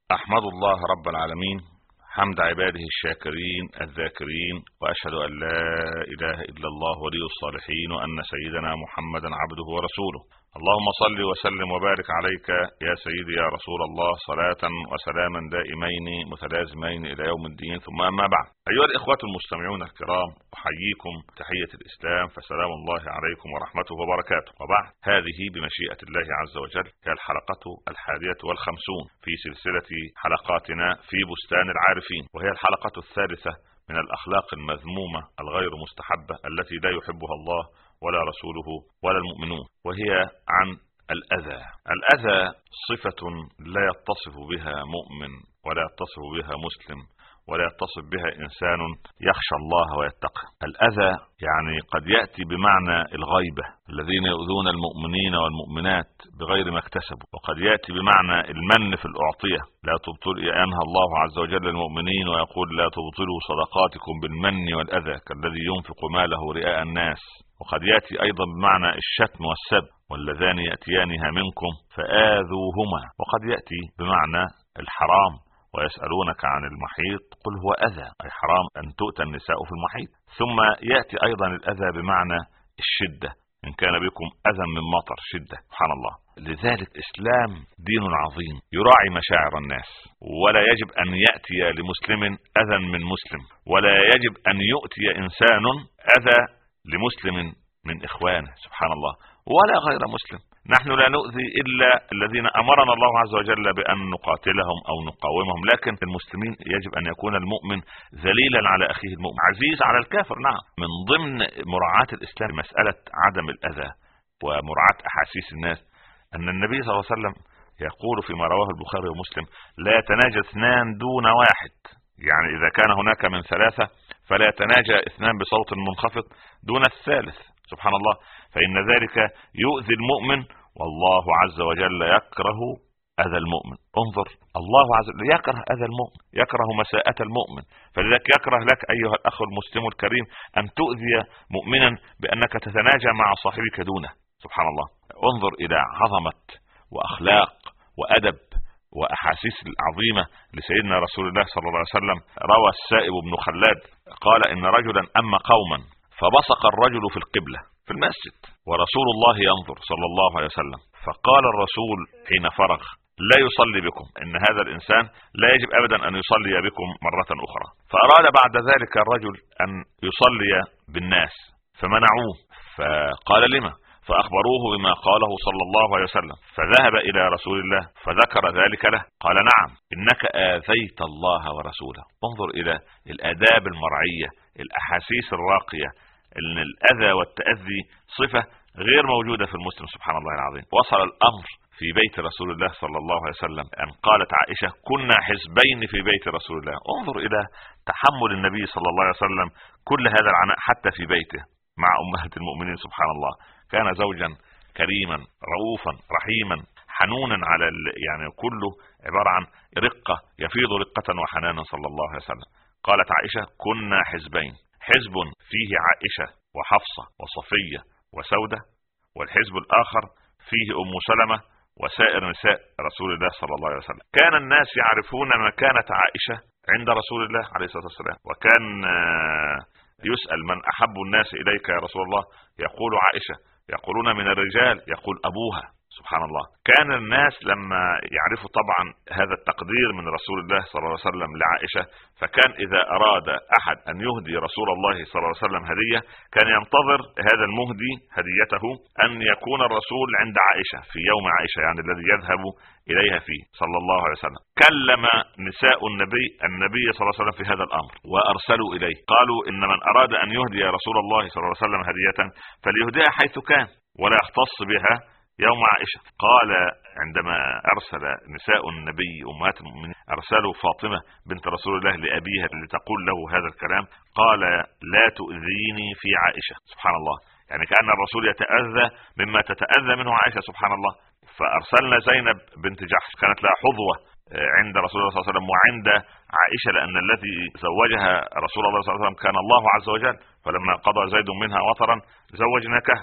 أحمد الله رب العالمين حمد عباده الشاكرين الذاكرين، وأشهد أن لا إله إلا الله ولي الصالحين، وأن سيدنا محمدا عبده ورسوله. اللهم صل وسلم وبارك عليك يا سيدي يا رسول الله، صلاة وسلاما دائمين متلازمين إلى يوم الدين. ثم أما بعد، أيها الإخوة المستمعون الكرام، أحييكم تحية الإسلام، فسلام الله عليكم ورحمته وبركاته. وبعد، هذه بمشيئة الله عز وجل هي الحلقة 51 في سلسلة حلقاتنا في بستان العارفين، وهي الحلقة الثالثة من الأخلاق المذمومة الغير مستحبة التي لا يحبها الله ولا رسوله ولا المؤمنون، وهي عن الأذى. الأذى صفة لا يتصف بها مؤمن ولا يتصف بها مسلم ولا يتصف بها إنسان يخشى الله ويتقى. الأذى يعني قد يأتي بمعنى الغيبة، الذين يؤذون المؤمنين والمؤمنات بغير ما اكتسبوا، وقد يأتي بمعنى المن في الأعطية، لا تبطل ينهى الله عز وجل المؤمنين ويقول لا تبطلوا صدقاتكم بالمن والأذى كالذي ينفق ماله رئاء الناس. وقد يأتي أيضا بمعنى الشتم والسب، واللذان يأتيانها منكم فآذوهما. وقد يأتي بمعنى الحرام، ويسألونك عن المحيط قل هو أذى، أي حرام أن تؤتى النساء في المحيط. ثم يأتي أيضا الأذى بمعنى الشدة، إن كان بكم أذى من مطر، شدة، سبحان الله. لذلك الإسلام دين عظيم يراعي مشاعر الناس، ولا يجب أن يأتي لمسلم أذى من مسلم، ولا يجب أن يؤتي إنسان أذى لمسلم من إخوانه، سبحان الله، ولا غير مسلم. نحن لا نؤذي إلا الذين أمرنا الله عز وجل بأن نقاتلهم أو نقاومهم، لكن المسلمين يجب أن يكون المؤمن ذليلا على أخيه المؤمن، عزيز على الكافر. نعم، من ضمن مراعاة الإسلام مسألة عدم الأذى ومراعاة أحاسيس الناس، أن النبي صلى الله عليه وسلم يقول فيما رواه البخاري ومسلم لا يتناجى اثنان دون واحد، يعني إذا كان هناك من ثلاثة فلا يتناجى اثنان بصوت منخفض دون الثالث، سبحان الله، فإن ذلك يؤذي المؤمن، والله عز وجل يكره أذى المؤمن. انظر، الله عز وجل يكره أذى المؤمن، يكره مساءة المؤمن، فلذلك يكره لك أيها الأخ المسلم الكريم أن تؤذي مؤمنا بأنك تتناجى مع صاحبك دونه، سبحان الله. انظر إلى عظمة وأخلاق وأدب وأحاسيس العظيمة لسيدنا رسول الله صلى الله عليه وسلم. روى السائب بن خلاد قال إن رجلا أما قوما فبصق الرجل في القبلة في المسجد ورسول الله ينظر صلى الله عليه وسلم، فقال الرسول حين فرغ لا يصلي بكم، إن هذا الإنسان لا يجب أبدا أن يصلي بكم مرة أخرى. فأراد بعد ذلك الرجل أن يصلي بالناس فمنعوه، فقال لما؟ فأخبروه بما قاله صلى الله عليه وسلم، فذهب إلى رسول الله فذكر ذلك له، قال نعم إنك آذيت الله ورسوله. انظر إلى الآداب المرعية، الأحاسيس الراقية، إن الأذى والتأذي صفة غير موجودة في المسلم، سبحان الله العظيم. وصل الأمر في بيت رسول الله صلى الله عليه وسلم أن قالت عائشة كنا حزبين في بيت رسول الله. انظر إلى تحمل النبي صلى الله عليه وسلم كل هذا العناء حتى في بيته مع أمهات المؤمنين، سبحان الله. كان زوجا كريما رؤوفا رحيما حنونا على يعني كله عبارة عن رقة، يفيض رقة وحنانا صلى الله عليه وسلم. قالت عائشة كنا حزبين، حزب فيه عائشة وحفصة وصفية وسودة، والحزب الآخر فيه أم سلمة وسائر نساء رسول الله صلى الله عليه وسلم. كان الناس يعرفون مكانة عائشة عند رسول الله عليه الصلاة والسلام، وكان يسأل من أحب الناس إليك يا رسول الله، يقول عائشة، يقولون من الرجال يقول أبوها، سبحان الله. كان الناس لما يعرفوا طبعا هذا التقدير من رسول الله صلى الله عليه وسلم لعائشة، فكان إذا أراد أحد أن يهدي رسول الله صلى الله عليه وسلم هدية كان ينتظر هذا المهدي هديته أن يكون الرسول عند عائشة في يوم عائشة، يعني الذي يذهب إليها فيه صلى الله عليه وسلم. كلم نساء النبي صلى الله عليه وسلم في هذا الأمر وأرسلوا إليه، قالوا إن من أراد أن يهدي رسول الله صلى الله عليه وسلم هدية فليهديها حيث كان ولا يختص بها يوم عائشة. قال عندما أرسل نساء النبي أمهات المؤمنين أرسلوا فاطمة بنت رسول الله لأبيها لتقول له هذا الكلام، قال لا تؤذيني في عائشة، سبحان الله. يعني كأن الرسول يتأذى مما تتأذى منه عائشة، سبحان الله. فأرسلنا زينب بنت جحش كانت لها حظوة عند رسول الله صلى الله عليه وسلم وعند عائشة، لأن الذي زوجها رسول الله صلى الله عليه وسلم كان الله عز وجل، فلما قضى زيد منها وطرا زوجناكه.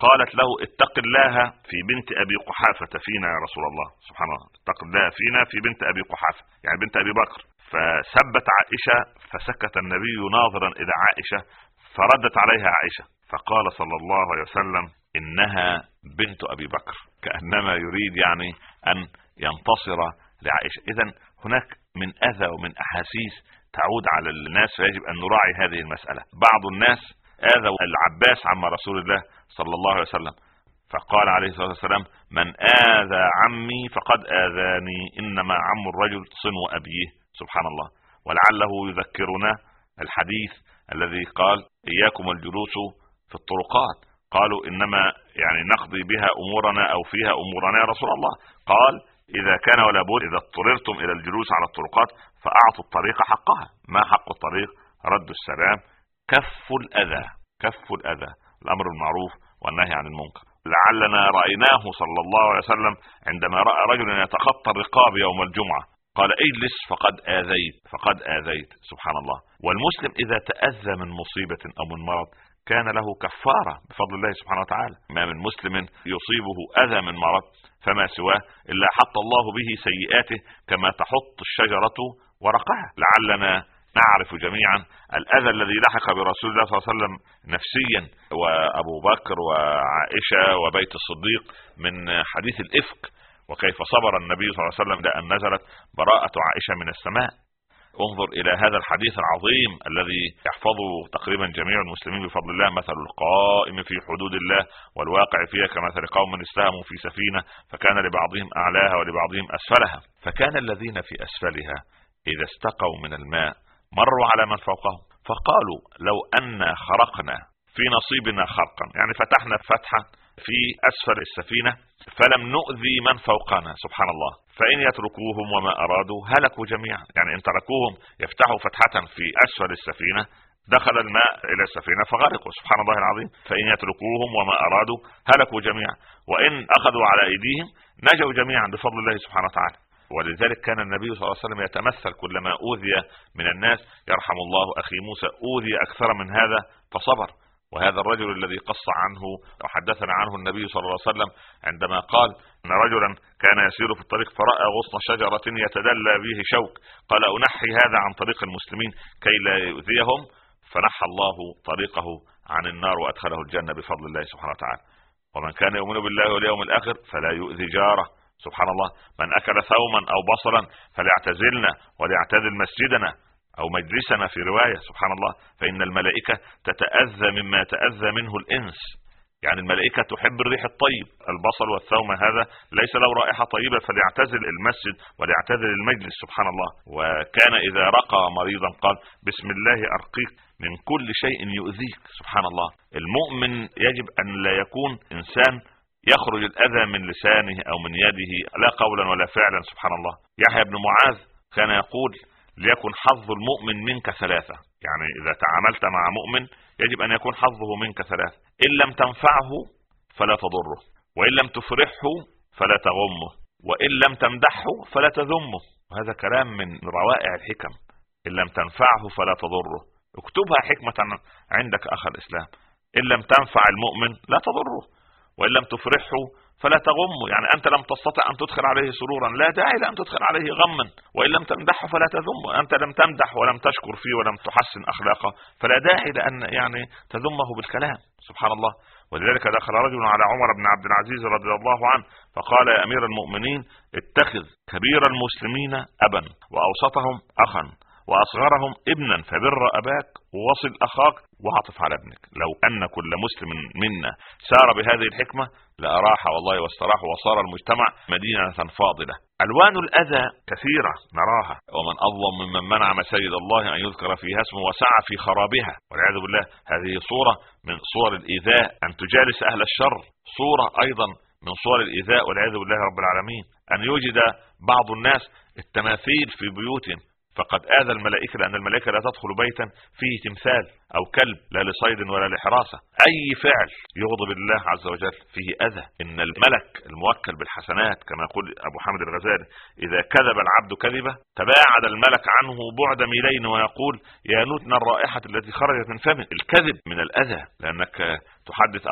قالت له اتق الله في بنت أبي قحافة فينا يا رسول الله. سبحان الله، اتق الله فينا في بنت أبي قحافة، يعني بنت أبي بكر. فسبت عائشة، فسكت النبي ناظرا إلى عائشة، فردت عليها عائشة فقال صلى الله عليه وسلم إنها بنت أبي بكر، كأنما يريد يعني أن ينتصر لعائشة. إذن هناك من أذى ومن أحاسيس تعود على الناس، فيجب أن نراعي هذه المسألة. بعض الناس آذوا العباس عم رسول الله صلى الله عليه وسلم، فقال عليه الصلاة والسلام من آذى عمي فقد آذاني، إنما عم الرجل صنو أبيه. سبحان الله. ولعله يذكرنا الحديث الذي قال إياكم الجلوس في الطرقات، قالوا إنما يعني نقضي بها أمورنا أو فيها أمورنا يا رسول الله. قال إذا كان ولا بد، إذا اضطررتم إلى الجلوس على الطرقات فأعطوا الطريق حقها. ما حق الطريق؟ رد السلام، كف الأذى، كف الأذى، الأمر المعروف والنهي عن المنكر. لعلنا رأيناه صلى الله عليه وسلم عندما رأى رجلا يتخطى الرقاب يوم الجمعة قال اجلس فقد آذيت، فقد آذيت. سبحان الله. والمسلم إذا تأذى من مصيبة أو من مرض كان له كفارة بفضل الله سبحانه وتعالى. ما من مسلم يصيبه أذى من مرض فما سواه إلا حط الله به سيئاته كما تحط الشجرة ورقها. لعلنا نعرف جميعا الأذى الذي لحق برسول الله صلى الله عليه وسلم نفسيا، وأبو بكر وعائشة وبيت الصديق، من حديث الإفك، وكيف صبر النبي صلى الله عليه وسلم لأن نزلت براءة عائشة من السماء. انظر إلى هذا الحديث العظيم الذي يحفظه تقريبا جميع المسلمين بفضل الله: مثل القائم في حدود الله والواقع فيها كمثل قوم استهموا في سفينة فكان لبعضهم أعلاها ولبعضهم أسفلها، فكان الذين في أسفلها إذا استقوا من الماء مروا على من فوقهم فقالوا لو أن خرقنا في نصيبنا خرقا، يعني فتحنا فتحة في أسفل السفينة فلم نؤذي من فوقنا. سبحان الله. فإن يتركوهم وما أرادوا هلكوا جميعا، يعني إن تركوهم يفتحوا فتحة في أسفل السفينة دخل الماء إلى السفينة فغرقوا. سبحان الله العظيم. فإن يتركوهم وما أرادوا هلكوا جميعا، وإن أخذوا على أيديهم نجوا جميعا بفضل الله سبحانه وتعالى. ولذلك كان النبي صلى الله عليه وسلم يتمثل كلما أوذي من الناس: يرحم الله أخي موسى أوذي أكثر من هذا فصبر. وهذا الرجل الذي قص عنه وحدثنا عنه النبي صلى الله عليه وسلم عندما قال أن رجلا كان يسير في الطريق فرأى غصن شجرة يتدلى به شوك، قال أنحي هذا عن طريق المسلمين كي لا يؤذيهم، فنحى الله طريقه عن النار وأدخله الجنة بفضل الله سبحانه وتعالى. ومن كان يؤمن بالله واليوم الآخر فلا يؤذي جاره. سبحان الله. من أكل ثوما أو بصلا فليعتزلنا وليعتزل مسجدنا أو مجلسنا في رواية. سبحان الله. فإن الملائكة تتأذى مما يتأذى منه الإنس، يعني الملائكة تحب الريح الطيب. البصل والثوم هذا ليس له رائحة طيبة فليعتزل المسجد وليعتزل المجلس. سبحان الله. وكان إذا رقى مريضا قال بسم الله أرقيك من كل شيء يؤذيك. سبحان الله. المؤمن يجب أن لا يكون إنسان يخرج الأذى من لسانه أو من يده لا قولا ولا فعلا. سبحان الله. يحيى بن معاذ كان يقول ليكن حظ المؤمن منك ثلاثة، يعني إذا تعاملت مع مؤمن يجب أن يكون حظه منك ثلاثة: إن لم تنفعه فلا تضره، وإن لم تفرحه فلا تغمه، وإن لم تمدحه فلا تذمه. وهذا كلام من روائع الحكم. إن لم تنفعه فلا تضره، اكتبها حكمة عندك أخ الإسلام. إن لم تنفع المؤمن لا تضره، وإن لم تفرحه فلا تغمه، يعني أنت لم تستطع أن تدخل عليه سرورا لا داعي لأن تدخل عليه غما. وإن لم تمدحه فلا تذمه، أنت لم تمدح ولم تشكر فيه ولم تحسن أخلاقه فلا داعي لأن يعني تذمه بالكلام. سبحان الله. ولذلك دخل رجل على عمر بن عبد العزيز رضي الله عنه فقال يا أمير المؤمنين اتخذ كبير المسلمين أبا وأوسطهم أخا وأصغرهم ابنا فبر أباك ووصل أخاك وعطف على ابنك. لو أن كل مسلم منا سار بهذه الحكمة لأراح والله واستراح وصار المجتمع مدينة فاضلة. ألوان الأذى كثيرة نراها، ومن أظلم ممن منع مساجد الله أن يذكر فيها اسمه وسعى في خرابها والعياذ بالله. هذه صورة من صور الإيذاء، أن تجالس أهل الشر صورة أيضا من صور الإيذاء والعياذ بالله رب العالمين. أن يوجد بعض الناس التماثيل في بيوتهم فقد آذى الملائكة، لأن الملائكة لا تدخل بيتا فيه تمثال أو كلب لا لصيد ولا لحراسة. أي فعل يغضب الله عز وجل فيه أذى. إن الملك الموكل بالحسنات كما يقول أبو حامد الغزالي إذا كذب العبد كذبة تباعد الملك عنه بعد ميلين ويقول يا نتن الرائحة التي خرجت من فمه. الكذب من الأذى، لأنك تحدث أخاك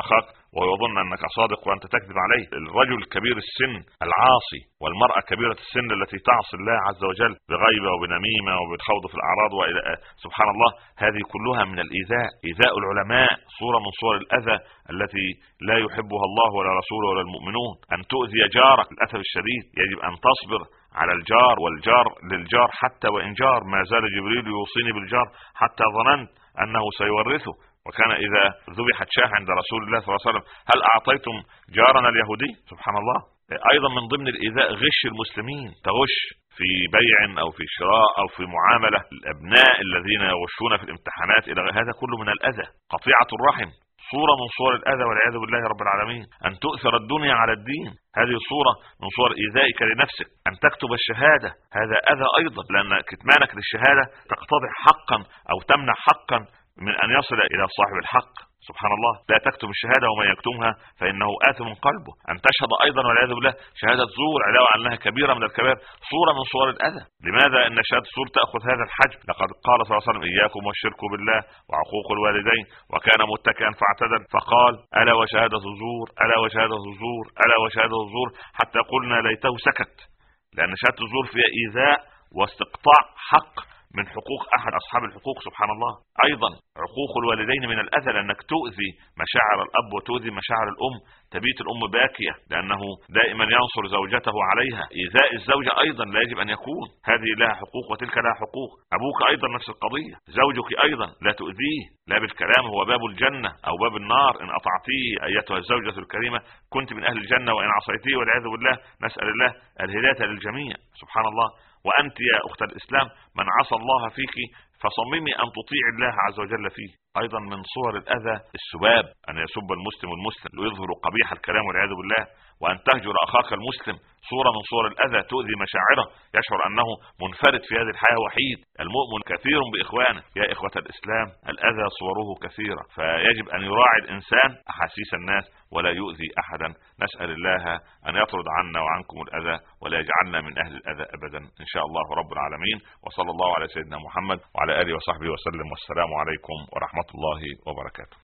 ويظن انك صادق وانت تكذب عليه. الرجل الكبير السن العاصي والمرأة كبيرة السن التي تعصي الله عز وجل بغيبة وبنميمة وبالخوض في الاعراض والى سبحان الله، هذه كلها من الايذاء. ايذاء العلماء صورة من صور الاذى التي لا يحبها الله ولا رسوله ولا المؤمنون. ان تؤذي جارك للاسف الشديد يجب ان تصبر على الجار، والجار للجار حتى وإن جار. ما زال جبريل يوصيني بالجار حتى ظننت أنه سيورثه. وكان إذا ذبحت شاة عند رسول الله صلى الله عليه وسلم: هل أعطيتم جارنا اليهودي؟ سبحان الله. أيضا من ضمن الإيذاء غش المسلمين، تغش في بيع أو في شراء أو في معاملة، الأبناء الذين يغشون في الامتحانات إلى هذا كله من الأذى. قطيعة الرحم صورة من صور الأذى والعياذ بالله رب العالمين. أن تؤثر الدنيا على الدين، هذه صورة من صور إيذائك لنفسك. أن تكتب الشهادة هذا أذى أيضا، لأن كتمانك للشهادة تقتضي حقا أو تمنع حقا من أن يصل إلى صاحب الحق. سبحان الله. لا تكتب الشهادة ومن يكتمها فإنه آثم قلبه. أن تشهد أيضا والعياذ بالله شهادة زور، علاوة على أنها كبيرة من الكبائر، صورة من صور الأذى. لماذا أن شهادة الزور تأخذ هذا الحجم؟ لقد قال صلى الله عليه وسلم: إياكم والشرك بالله وعقوق الوالدين، وكان متكئا فاعتدل فقال: ألا وشهادة الزور، ألا وشهادة الزور، ألا وشهادة الزور، حتى قلنا ليته سكت. لأن شهادة الزور فيها إيذاء واستقطاع حق من حقوق أحد أصحاب الحقوق. سبحان الله. أيضا عقوق الوالدين من الأذى، لأنك تؤذي مشاعر الأب وتؤذي مشاعر الأم. تبيت الأم باكية لأنه دائما ينصر زوجته عليها. إيذاء الزوجة أيضا لا يجب أن يكون، هذه لها حقوق وتلك لها حقوق. أبوك أيضا نفس القضية. زوجك أيضا لا تؤذيه، لا بالكلام، هو باب الجنة أو باب النار. إن أطعتيه أيتها الزوجة الكريمة كنت من أهل الجنة، وإن عصيتيه والعياذ بالله نسأل الله الهداية للجميع. سبحان الله. وأنت يا أخت الإسلام من عصى الله فيك فصممي أن تطيع الله عز وجل فيه. أيضا من صور الأذى السباب، أن يسب المسلم ليظهر قبيح الكلام والعياذ بالله. وأن تهجر أخاك المسلم صورة من صور الأذى، تؤذي مشاعره، يشعر أنه منفرد في هذه الحياة وحيد. المؤمن كثير بإخوانه. يا إخوة الإسلام الأذى صوره كثيرة، فيجب أن يراعي الإنسان أحاسيس الناس ولا يؤذي أحدا. نسأل الله أن يطرد عنا وعنكم الأذى ولا يجعلنا من أهل الأذى أبدا إن شاء الله رب العالمين. وصلى الله على سيدنا محمد وعلى آله وصحبه وسلم، والسلام عليكم ورحمة الله وبركاته.